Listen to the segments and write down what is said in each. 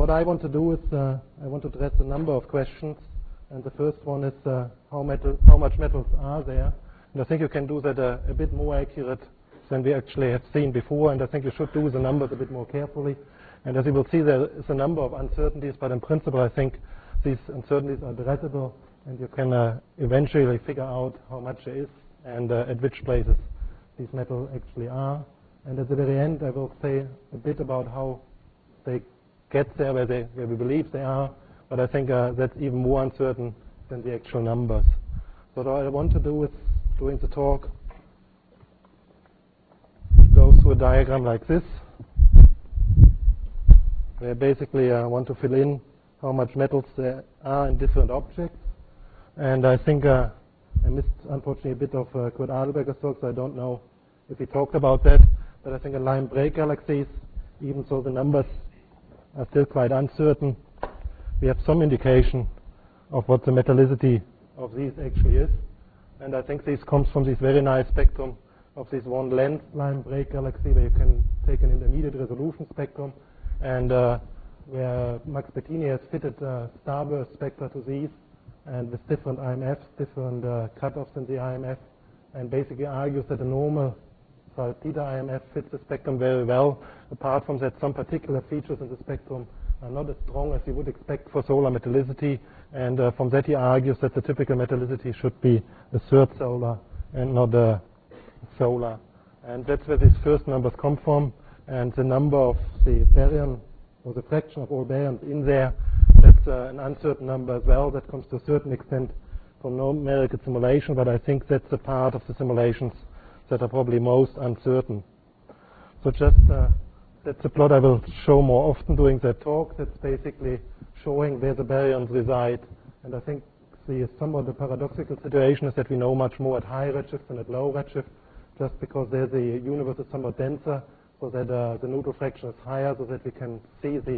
what I want to do is I want to address a number of questions, and the first one is how much metals are there, and I think you can do that a bit more accurate than we actually have seen before, and I think you should do the numbers a bit more carefully. And as you will see, there is a number of uncertainties, but in principle I think these uncertainties are addressable, and you can eventually figure out how much there is and at which places these metals actually are. And at the very end I will say a bit about how they get there, where we believe they are, but I think that's even more uncertain than the actual numbers. So what I want to do is, during the talk, go through a diagram like this, where basically I want to fill in how much metals there are in different objects. And I think I missed, unfortunately, a bit of Kurt Adelberger's talk, so I don't know if he talked about that. But I think in line break galaxies, even though the numbers are still quite uncertain, we have some indication of what the metallicity of these actually is. And I think this comes from this very nice spectrum of this one length line break galaxy, where you can take an intermediate resolution spectrum, and where Max Bettini has fitted starburst spectra to these, and with different IMFs, different cutoffs in the IMF, and basically argues that a normal theta IMF fits the spectrum very well. Apart from that, some particular features in the spectrum are not as strong as you would expect for solar metallicity, and from that he argues that the typical metallicity should be a third solar and not a solar. And that's where these first numbers come from, and the number of the baryon, or the fraction of all baryons in there, that's an uncertain number as well. That comes to a certain extent from numerical simulation, but I think that's a part of the simulations that are probably most uncertain. So just that's a plot I will show more often during that talk. That's basically showing where the baryons reside. And I think the somewhat the paradoxical situation is that we know much more at high redshift than at low redshift, just because there the universe is somewhat denser, so that the neutral fraction is higher, so that we can see the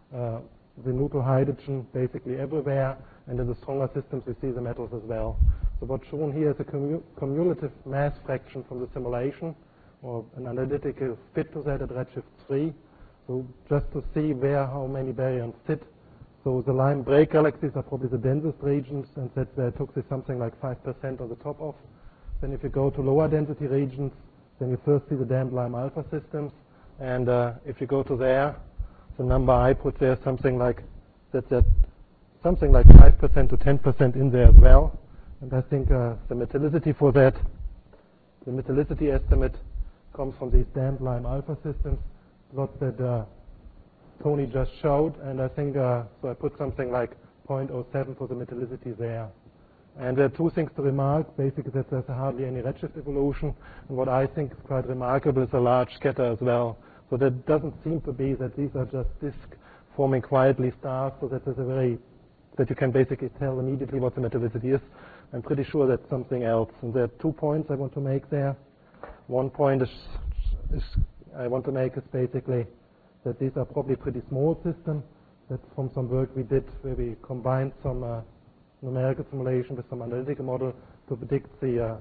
neutral hydrogen basically everywhere, and in the stronger systems we see the metals as well. So what's shown here is a cumulative mass fraction from the simulation, or an analytical fit to that at redshift 3. So just to see how many baryons sit. So the line break galaxies are probably the densest regions, and that's where I took this something like 5% on the top of. Then if you go to lower density regions, then you first see the damped Lime alpha systems, and if you go to there, the number I put there, something like that's at something like 5% to 10% in there as well. And I think the metallicity for that, the metallicity estimate comes from these damped Lime alpha systems, plot that Tony just showed, and I think so I put something like 0.07 for the metallicity there. And there are two things to remark. Basically, that there's hardly any redshift evolution, and what I think is quite remarkable is a large scatter as well. So that doesn't seem to be that these are just disk forming quietly stars, so that there's that you can basically tell immediately what the metallicity is. I'm pretty sure that's something else. And there are 2 points I want to make there. One point is I want to make is basically that these are probably pretty small systems. That's from some work we did where we combined some numerical simulation with some analytical model to predict the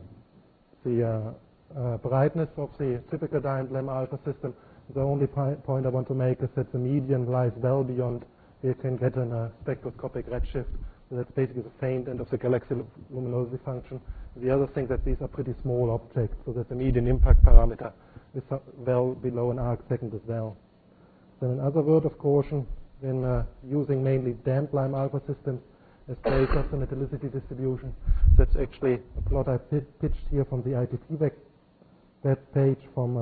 brightness of the typical damped Lime alpha system. The only point I want to make is that the median lies well beyond where you can get a spectroscopic redshift. So that's basically the faint end of the galaxy luminosity function. The other thing that these are pretty small objects, so that the median impact parameter is well below an arc second as well. Then another word of caution, when using mainly damped Lime alpha systems as base of the metallicity distribution, that's actually a plot I pitched here from the ITT web page from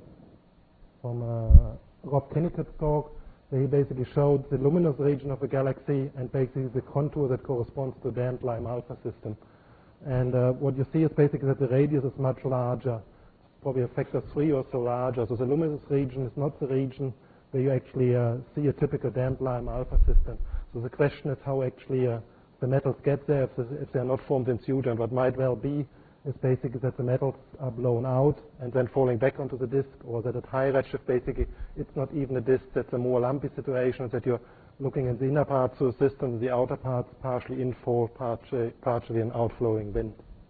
Rob Kennicott's talk, where he basically showed the luminous region of a galaxy and basically the contour that corresponds to a damped Lime alpha system. And what you see is basically that the radius is much larger, probably a factor 3 or so larger. So the luminous region is not the region where you actually see a typical damped Lime alpha system. So the question is how actually the metals get there if they are not formed in situ. And what might well be is basically that the metals are blown out and then falling back onto the disk, or that at high redshift basically it's not even a disk, that's a more lumpy situation, that you're looking at the inner parts of the system, the outer parts partially inflow, partially an outflowing wind.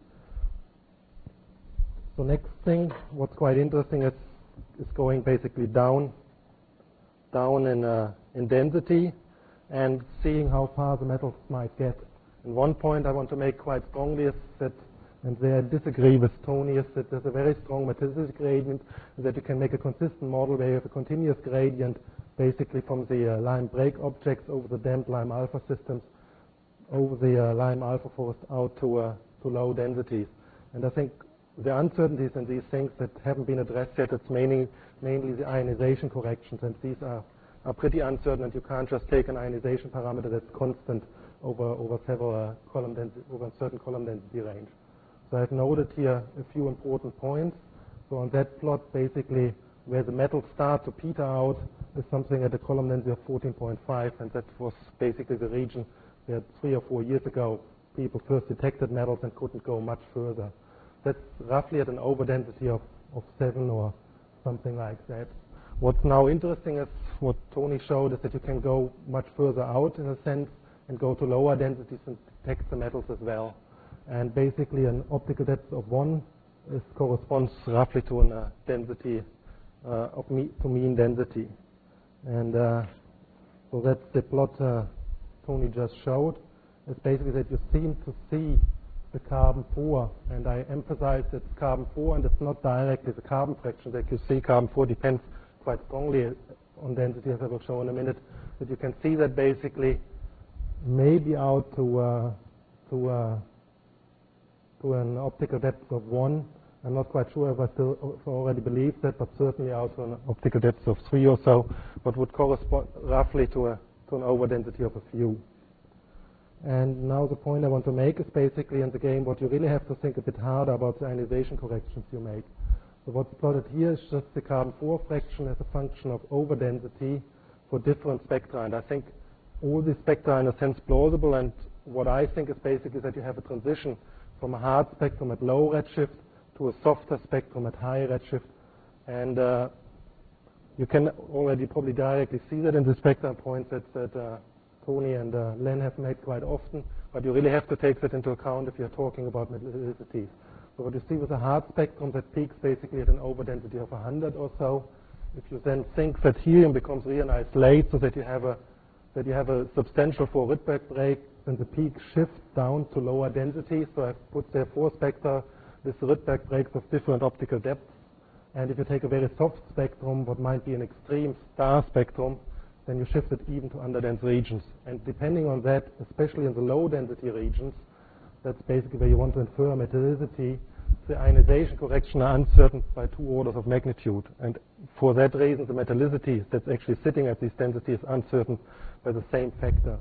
So next thing, what's quite interesting is going basically down in density. and seeing how far the metals might get. And one point I want to make quite strongly is that, and there I disagree with Tony, is that there's a very strong metallicity gradient, that you can make a consistent model where you have a continuous gradient basically from the lime break objects over the damped lime alpha systems, over the lime alpha forest out to low densities. And I think the uncertainties in these things that haven't been addressed yet, it's mainly the ionization corrections, and these are pretty uncertain, and you can't just take an ionization parameter that's constant over several over a certain column density range. So I've noted here a few important points. So on that plot, basically, where the metals start to peter out is something at a column density of 14.5, and that was basically the region where 3 or 4 years ago people first detected metals and couldn't go much further. That's roughly at an overdensity of 7 or something like that. What's now interesting is what Tony showed is that you can go much further out in a sense and go to lower densities and detect the metals as well. And basically an optical depth of 1 corresponds roughly to a density to mean density. And so that's the plot Tony just showed. It's basically that you seem to see the carbon-4, and I emphasize it's carbon-4 and it's not directly the carbon fraction that you see. Carbon-4 depends quite strongly on density, as I will show in a minute. But you can see that basically maybe out to an optical depth of 1. I'm not quite sure if I still already believe that, but certainly out to an optical depth of 3 or so, but would correspond roughly to an overdensity of a few. And now the point I want to make is basically in the game what you really have to think a bit harder about the ionization corrections you make. So what's plotted here is just the carbon-4 fraction as a function of overdensity for different spectra. And I think all these spectra are in a sense plausible, and what I think is basically that you have a transition from a hard spectrum at low redshift to a softer spectrum at high redshift. And you can already probably directly see that in the spectrum points that Tony and Len have made quite often, but you really have to take that into account if you're talking about metallicities. So what you see with a hard spectrum that peaks basically at an overdensity of 100 or so. If you then think that helium becomes reionized late, so that you have a substantial 4 Rydberg break, then the peak shifts down to lower densities. So I've put there 4 spectra with Rydberg breaks of different optical depths. And if you take a very soft spectrum, what might be an extreme star spectrum, then you shift it even to underdense regions. And depending on that, especially in the low density regions, that's basically where you want to infer metallicity, the ionization correction are uncertain by 2 orders of magnitude. And for that reason, the metallicity that's actually sitting at these densities is uncertain by the same factor.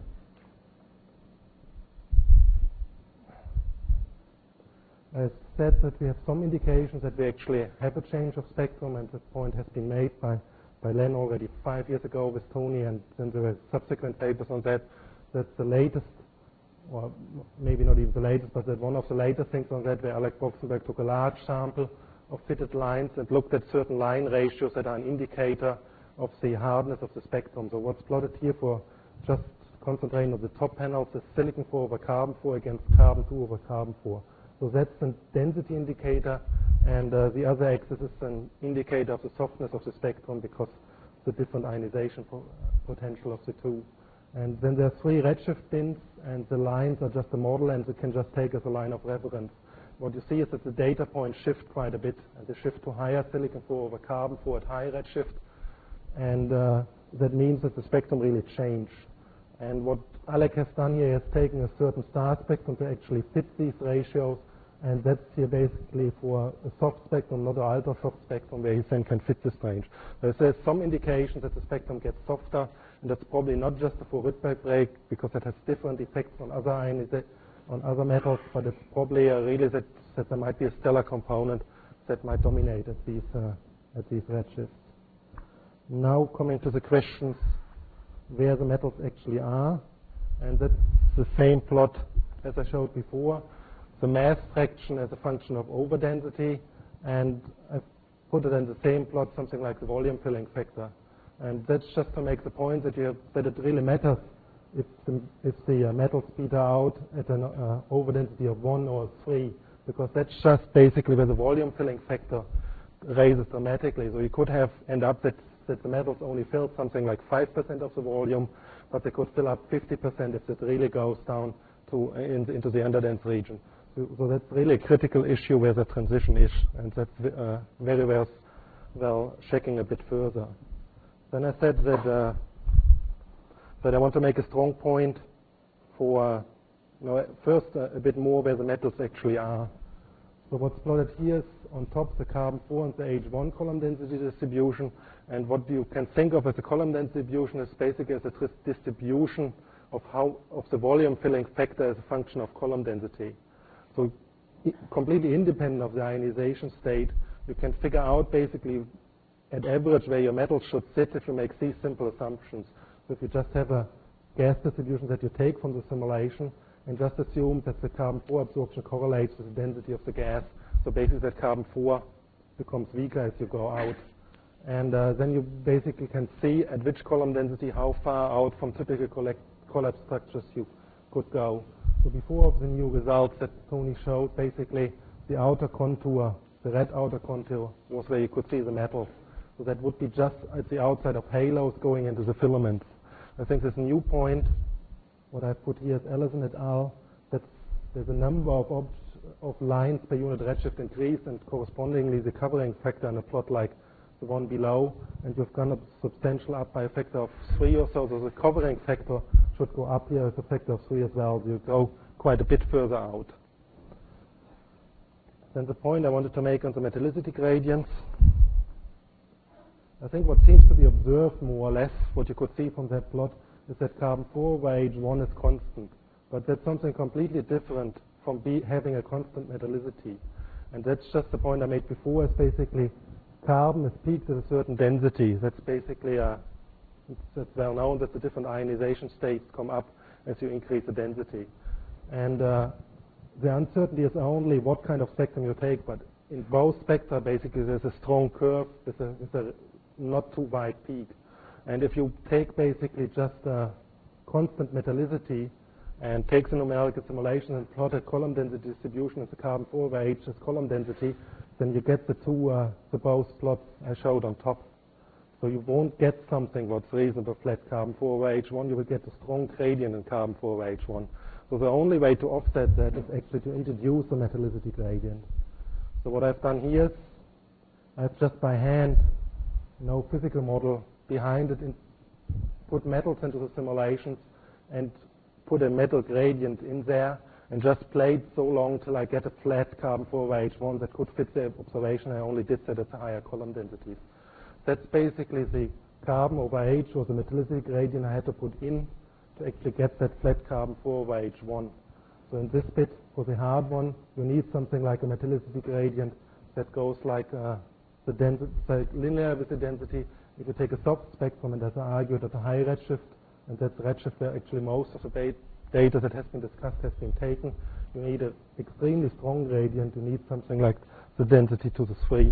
I said that we have some indications that we actually have a change of spectrum, and that point has been made by Len already 5 years ago with Tony, and then there were subsequent papers on that. That's the latest, or maybe not even the latest, but that one of the latest things on that, where Alec Boxenberg took a large sample of fitted lines and looked at certain line ratios that are an indicator of the hardness of the spectrum. So what's plotted here for just concentrating on the top panels is silicon 4 over carbon 4 against carbon 2 over carbon 4. So that's a density indicator, and the other axis is an indicator of the softness of the spectrum because the different ionization potential of the two. And then there are 3 redshift bins, and the lines are just a model, and you can just take as a line of reference. What you see is that the data points shift quite a bit, and they shift to higher silicon 4 over carbon 4 at high redshift, and that means that the spectrum really changed. And what Alec has done here is taken a certain star spectrum to actually fit these ratios, and that's here basically for a soft spectrum, not an ultra soft spectrum, where he then can fit this range. There's some indication that the spectrum gets softer, and that's probably not just the 4 Rydberg break, because it has different effects on other metals, but it's probably really that there might be a stellar component that might dominate at these redshifts. Now coming to the questions where the metals actually are, and that's the same plot as I showed before. The mass fraction as a function of overdensity, and I've put it in the same plot something like the volume filling factor. And that's just to make the point that it really matters if the metals peter out at an overdensity of 1 or 3, because that's just basically where the volume filling factor raises dramatically. So you could end up that that the metals only fill something like 5% of the volume, but they could fill up 50% if it really goes down into the underdense region. So that's really a critical issue where the transition is, and that's very well checking a bit further. Then I said that I want to make a strong point for first a bit more where the metals actually are. So what's plotted here is on top the carbon 4 and the H1 column density distribution, and what you can think of as a column density distribution is basically as a distribution of the volume filling factor as a function of column density. So completely independent of the ionization state, you can figure out basically at average where your metals should sit if you make these simple assumptions. So if you just have a gas distribution that you take from the simulation and just assume that the carbon 4 absorption correlates with the density of the gas, so basically that carbon 4 becomes weaker as you go out. And then you basically can see at which column density how far out from typical collapse structures you could go. So before the new results that Tony showed, basically the outer contour, the red outer contour, was where you could see the metals. So that would be just at the outside of halos going into the filaments. I think this new point, what I've put here is Ellison et al., that there's a number of lines per unit redshift increase, and correspondingly the covering factor in a plot like the one below, and you've gone up substantial up by a factor of 3 or so. So the covering factor should go up here as a factor of 3 as well. You go quite a bit further out. Then the point I wanted to make on the metallicity gradients. I think what seems to be observed more or less, what you could see from that plot, is that carbon 4 by H1 is constant. But that's something completely different from having a constant metallicity. And that's just the point I made before, is basically carbon is peaked at a certain density. That's basically it's well known that the different ionization states come up as you increase the density. And the uncertainty is only what kind of spectrum you take, but in both spectra basically there's a strong curve with a not too wide peak. And if you take basically just a constant metallicity and take the numerical simulation and plot a column density distribution of the carbon 4 by H as column density, then you get the both plots I showed on top. So you won't get something what's reasonable flat carbon 4 by H1, you will get a strong gradient in carbon 4 by H1. So the only way to offset that is actually to introduce a metallicity gradient. So what I've done here is I've just by hand, no physical model behind it, put metals into the simulations and put a metal gradient in there and just played so long till I get a flat carbon 4 by H1 that could fit the observation. I only did that at the higher column densities. That's basically the carbon over H or the metallicity gradient I had to put in to actually get that flat carbon 4 by H1. So in this bit, for the hard one, you need something like a metallicity gradient that goes like the density, linear with the density. If you take a soft spectrum, and as I argued at a high redshift, and that's the redshift where actually most of the data that has been discussed has been taken, you need an extremely strong gradient. You need something like the density to the 3.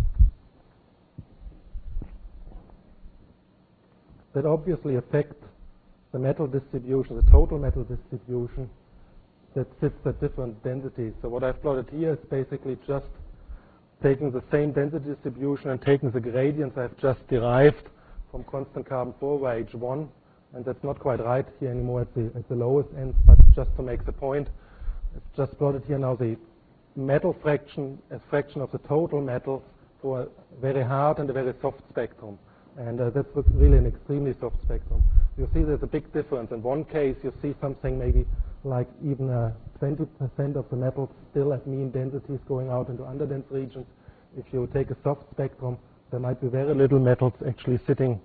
That obviously affects the metal distribution, the total metal distribution that sits at different densities. So what I've plotted here is basically just taking the same density distribution and taking the gradients I've just derived from constant carbon 4 by H1, and that's not quite right here anymore at the lowest end, but just to make the point, it's just plotted here now the metal fraction as fraction of the total metals for a very hard and a very soft spectrum. And that's really an extremely soft spectrum. You see there's a big difference. In one case, you see something maybe like even 20% of the metals still at mean densities going out into underdense regions. If you take a soft spectrum, there might be very little metals actually sitting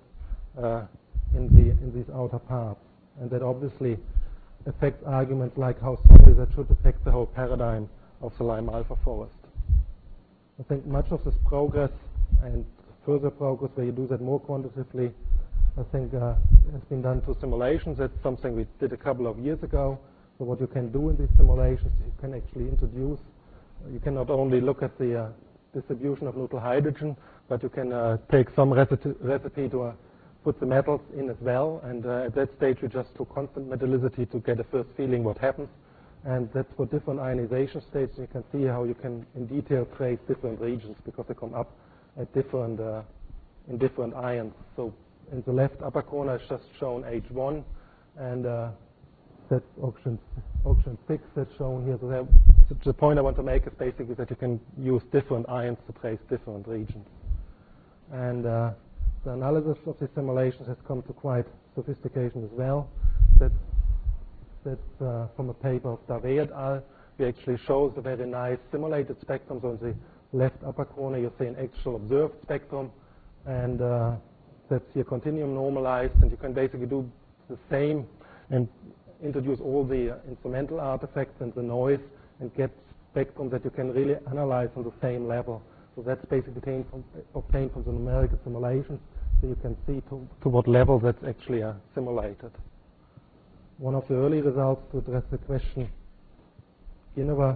in these outer parts. And that obviously affects arguments like how strongly that should affect the whole paradigm of the Lime alpha forest. I think much of this progress and further progress where you do that more quantitatively, I think has been done through simulations. That's something we did a couple of years ago. So what you can do in these simulations, you can actually introduce, you can not only look at the distribution of neutral hydrogen, but you can take some recipe to put the metals in as well. And at that stage, you just do constant metallicity to get a first feeling what happens. And that's for different ionization states. You can see how you can in detail trace different regions because they come up at different in different ions. So in the left upper corner is just shown H1, and that's oxygen 6 that's shown here. So the point I want to make is basically that you can use different ions to trace different regions. And the analysis of these simulations has come to quite sophistication as well. That's from a paper of Davey et al. We actually shows a very nice simulated spectrum. So in the left upper corner you see an actual observed spectrum, and that's here continuum normalized, and you can basically do the same and introduce all the instrumental artifacts and the noise and get spectrum that you can really analyze on the same level. So that's basically obtained from the numerical simulations, so you can see to what level that's actually simulated. One of the early results to address the question Ginnever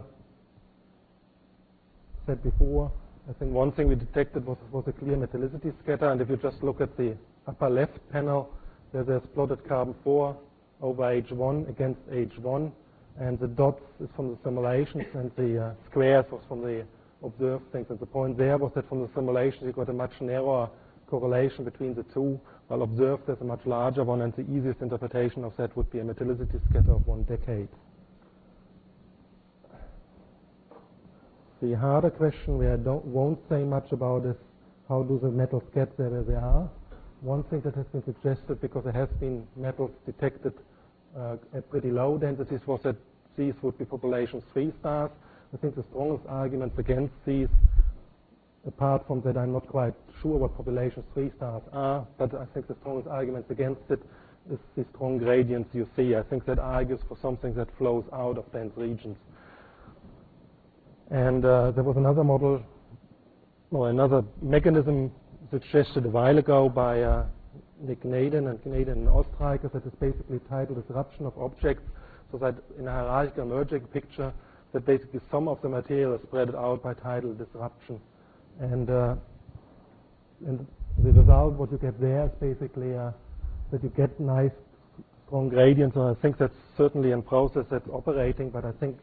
said before, I think one thing we detected was a clear metallicity scatter, and if you just look at the upper left panel, there's plotted carbon 4 over H1 against H1, and the dots is from the simulations, and the squares was from the observed things. And the point there was that from the simulations you got a much narrower correlation between the two, while observed there's a much larger one, and the easiest interpretation of that would be a metallicity scatter of 1 decade. The harder question where I won't say much about is how do the metals get there where they are. One thing that has been suggested, because there has been metals detected at pretty low densities, was that these would be population 3 stars. I think the strongest arguments against these, apart from that I'm not quite sure what population 3 stars are, but I think the strongest arguments against it is the strong gradients you see. I think that argues for something that flows out of dense regions. And there was another model, or another mechanism suggested a while ago by Nick Naden and Ostreicher, that is basically tidal disruption of objects, so that in a hierarchical merging picture, that basically some of the material is spread out by tidal disruption. And the result, what you get there is basically that you get nice strong gradients, and I think that's certainly a process that's operating, but I think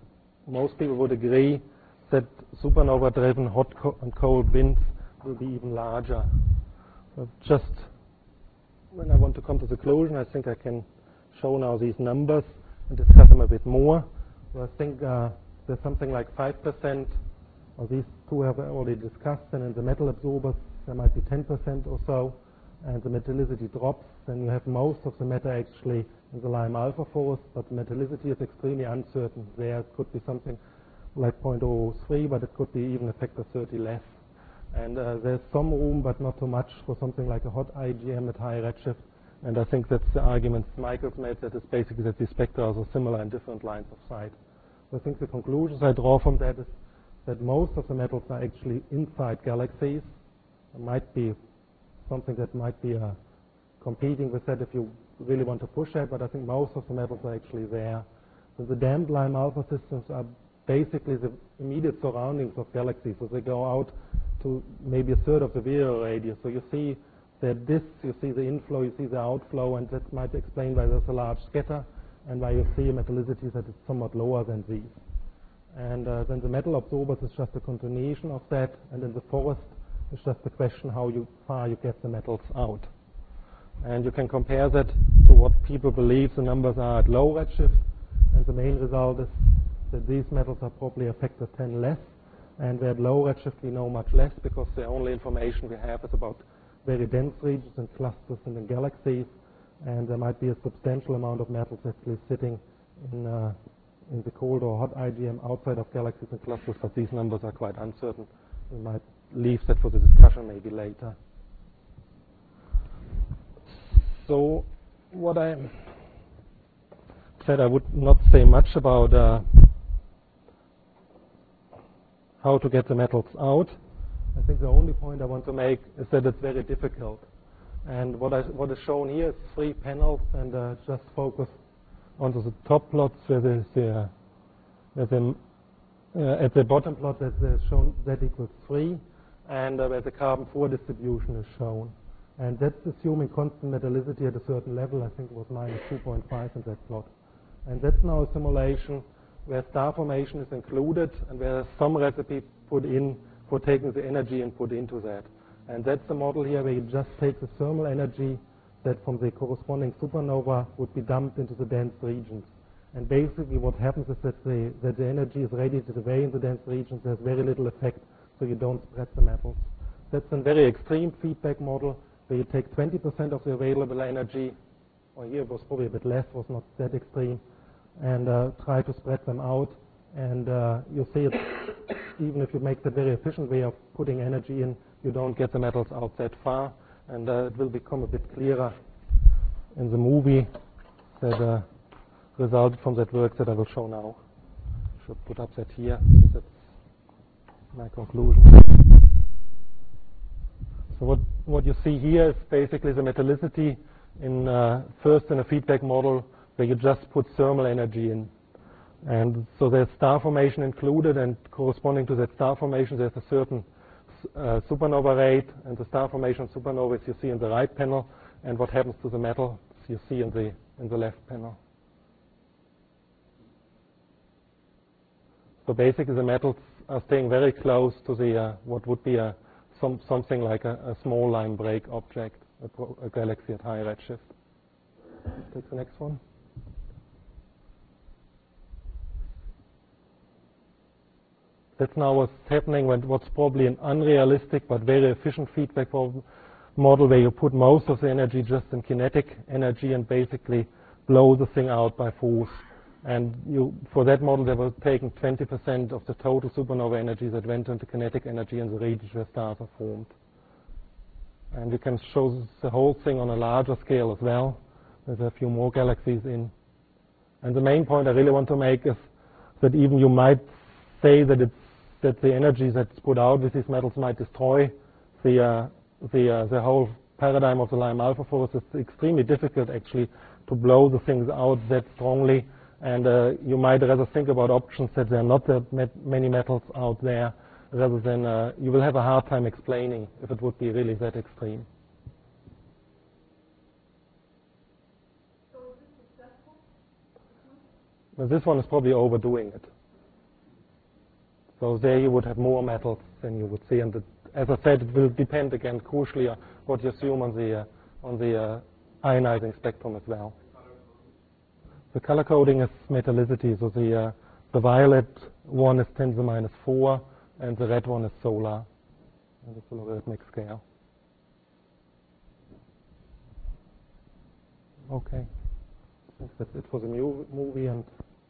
most people would agree that supernova-driven hot and cold winds will be even larger. So just when I want to come to the conclusion, I think I can show now these numbers and discuss them a bit more. So I think there's something like 5%, or these two have already discussed, and in the metal absorbers there might be 10% or so, and the metallicity drops, then you have most of the matter actually in the Lime alpha forest, but the metallicity is extremely uncertain. There it could be something like 0.03, but it could be even a factor 30 less. And there's some room, but not too much, for something like a hot IgM at high redshift. And I think that's the argument Michael's made, that is basically that the spectra are so similar in different lines of sight. So I think the conclusions I draw from that is that most of the metals are actually inside galaxies. There might be something that might be competing with that if you really want to push that, but I think most of the metals are actually there. So the damped Lime alpha systems are basically the immediate surroundings of galaxies, so they go out to maybe a third of the virial radius. So you see that this, you see the inflow, you see the outflow, and that might explain why there's a large scatter and why you see a metallicity that is somewhat lower than these. And then the metal absorbers is just a continuation of that, and in the forest it's just a question how far you get the metals out. And you can compare that to what people believe the numbers are at low redshift, and the main result is that these metals are probably a factor 10 less, and at low redshift we know much less, because the only information we have is about very dense regions and clusters and in galaxies, and there might be a substantial amount of metals actually sitting in the cold or hot IgM outside of galaxies and clusters, but these numbers are quite uncertain. We might leave that for the discussion maybe later. So what I said, I would not say much about how to get the metals out. I think the only point I want to make is that it's very difficult. And what is shown here is 3 panels, and just focus onto the top plots where there's at the bottom plot there's shown z equals 3, and where the carbon 4 distribution is shown. And that's assuming constant metallicity at a certain level. I think it was minus 2.5 in that plot. And that's now a simulation where star formation is included, and where there's some recipe put in for taking the energy and put into that. And that's the model here where you just take the thermal energy that from the corresponding supernova would be dumped into the dense regions. And basically what happens is that the energy is radiated away in the dense regions. There's very little effect, so you don't spread the metals. That's a very extreme feedback model where you take 20% of the available energy, or here it was probably a bit less, was not that extreme, and try to spread them out. And you see it, even if you make the very efficient way of putting energy in, you don't get the metals out that far. And it will become a bit clearer in the movie that resulted from that work that I will show now. Should put up that here. That's my conclusion. So what you see here is basically the metallicity in first in a feedback model where you just put thermal energy in. And so there's star formation included, and corresponding to that star formation there's a certain supernova rate, and the star formation supernovas you see in the right panel, and what happens to the metals you see in the left panel. So basically the metals are staying very close to the what would be something like a small line break object, a galaxy at high redshift. Let's take the next one. That's now what's happening when what's probably an unrealistic but very efficient feedback model where you put most of the energy just in kinetic energy and basically blow the thing out by force. And for that model, they were taking 20% of the total supernova energy that went into kinetic energy in the regions where stars are formed. And you can show the whole thing on a larger scale as well. There's a few more galaxies in. And the main point I really want to make is that even you might say that the energy that's put out with these metals might destroy the whole paradigm of the Lime alpha force. It's extremely difficult actually to blow the things out that strongly. And you might rather think about options that there are not that many metals out there, rather than you will have a hard time explaining if it would be really that extreme. So is this successful? Well, this one is probably overdoing it. So there you would have more metals than you would see. And as I said, it will depend again crucially on what you assume on the ionizing spectrum as well. The color coding is metallicity, so the violet one is 10 to the minus 4, and the red one is solar, and it's a logarithmic scale. Okay, I think that's it for the movie. And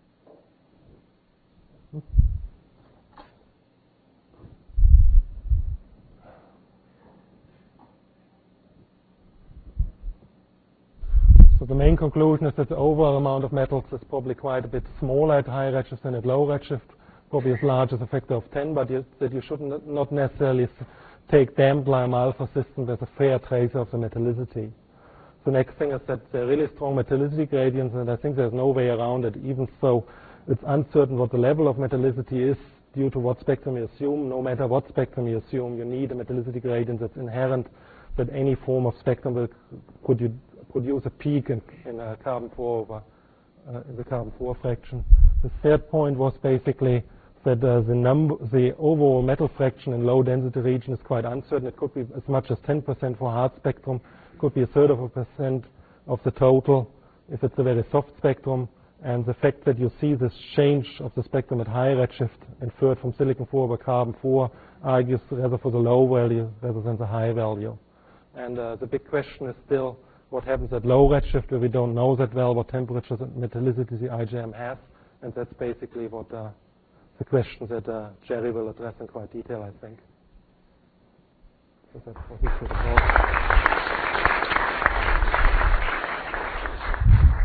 so the main conclusion is that the overall amount of metals is probably quite a bit smaller at high redshift than at low redshift, probably as large as a factor of 10, but that you should not necessarily take damped Lime alpha systems as a fair tracer of the metallicity. The next thing is that there are really strong metallicity gradients, and I think there's no way around it. Even so, it's uncertain what the level of metallicity is due to what spectrum you assume. No matter what spectrum you assume, you need a metallicity gradient that's inherent, that any form of spectrum will produce a peak in carbon-4 in the carbon-4 fraction. The third point was basically that the overall metal fraction in low density region is quite uncertain. It could be as much as 10% for hard spectrum, could be a third of a percent of the total if it's a very soft spectrum. And the fact that you see this change of the spectrum at high redshift inferred from silicon-4 over carbon-4 argues rather for the low value rather than the high value. And the big question is still what happens at low redshift, where we don't know that well what temperatures and metallicity the IJM has. And that's basically what the question that Jerry will address in quite detail, I think. So that's what we should talk.